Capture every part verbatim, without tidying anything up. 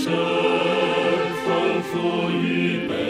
神丰富预备，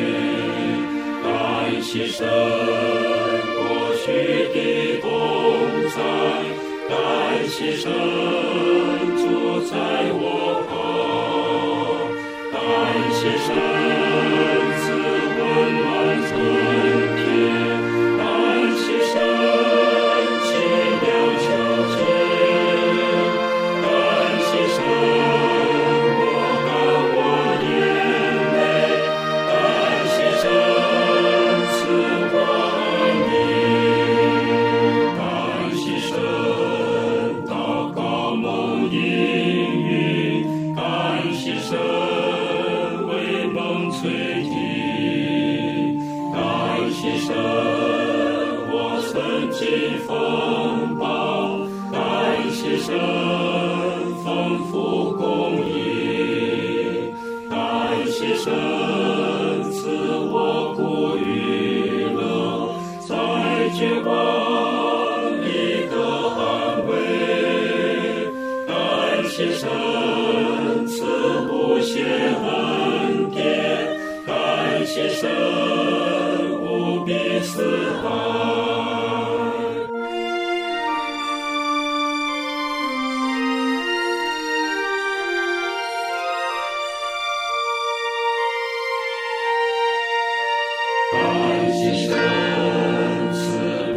感谢神过去的同在，感谢神住在我旁，感谢神赐温暖春天，感谢神奇妙秋天，感谢神我干我眼泪，感谢神赐我安宁，感谢神祷告梦应允，感谢神为梦垂听，感谢神我曾经风暴，感谢神丰富供应，感谢神赐我苦与乐，在绝望里的安慰，感谢神赐无限恩典，感谢神无比慈爱。感谢神赐